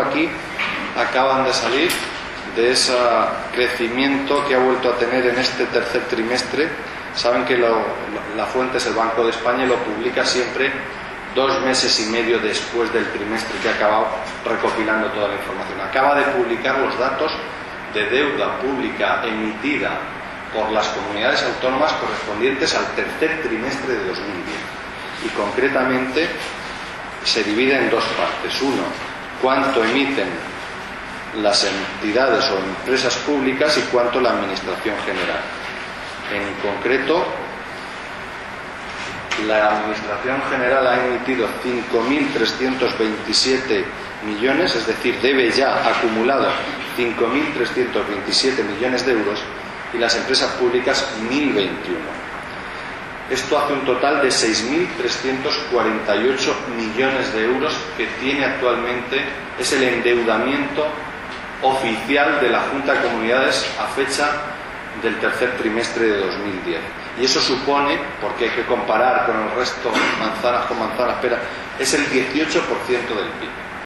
aquí acaban de salir de ese crecimiento que ha vuelto a tener en este tercer trimestre. Saben que la fuente es el Banco de España y lo publica siempre 2 meses y medio después del trimestre que ha acabado, recopilando toda la información. Acaba de publicar los datos de deuda pública emitida por las comunidades autónomas correspondientes al tercer trimestre de 2010. Y concretamente se divide en 2 partes. Uno, cuánto emiten las entidades o empresas públicas y cuánto la Administración General. En concreto, la Administración General ha emitido 5.327 millones, es decir, debe ya acumulado 5.327 millones de euros, y las empresas públicas 1.021. Esto hace un total de 6.348 millones de euros que tiene actualmente, es el endeudamiento oficial de la Junta de Comunidades a fecha del tercer trimestre de 2010. Y eso supone, porque hay que comparar con el resto, manzanas con manzanas, pero es el 18% del PIB.